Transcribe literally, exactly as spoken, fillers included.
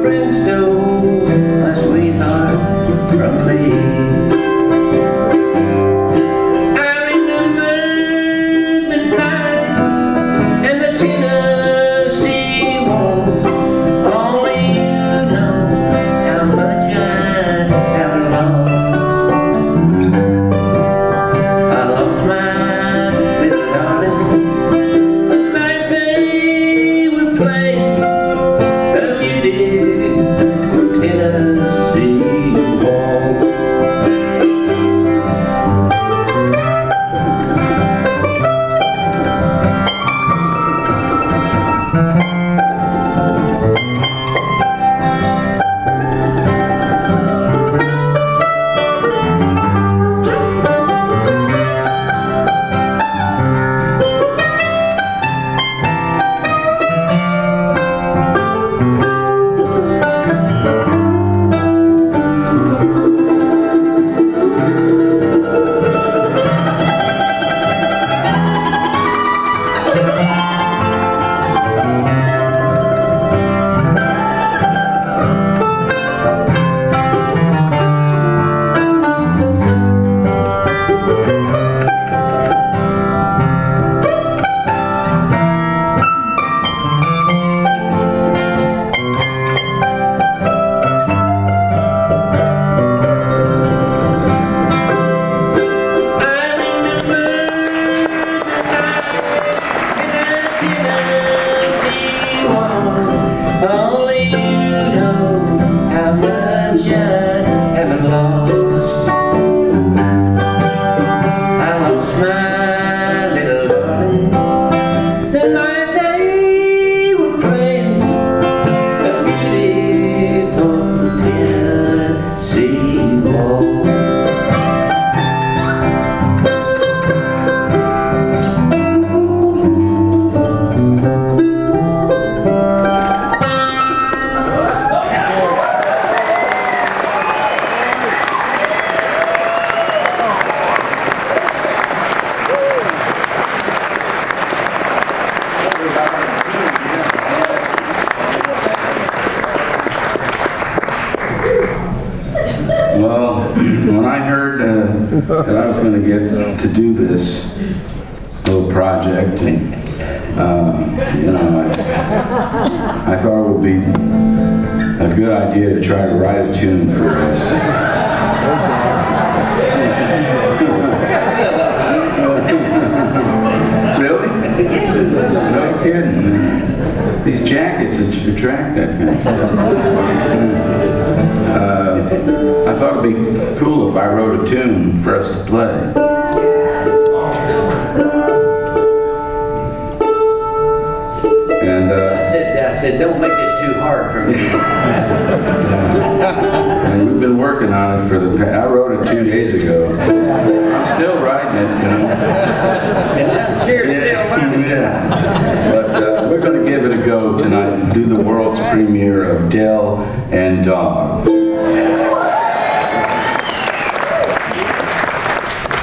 friend stole my sweetheart from me. I remember the night and the Tennessee waltz. Only you know how much I have lost. I lost my little darling the night they were playing the beautiful Tennessee waltz. Only you know how much I have lost. I lost my little darling the night they were playing the beautiful Tennessee waltz. Well, when I heard uh, that I was going to get to do this little project, and, uh, you know, I, I thought it would be a good idea to try to write a tune for us. Really? No kidding. These jackets attract that kind of stuff. Uh, I thought it'd be cool if I wrote a tune for us to play. And uh, I said, I said, don't make this too hard for me. and we've been working on it for the past, I wrote it two days ago. I'm still writing it, you know. And I'm sure Yeah. they'll learn. Yeah. But uh, we're going to give it a go tonight and do the world's premiere of Del and Dog.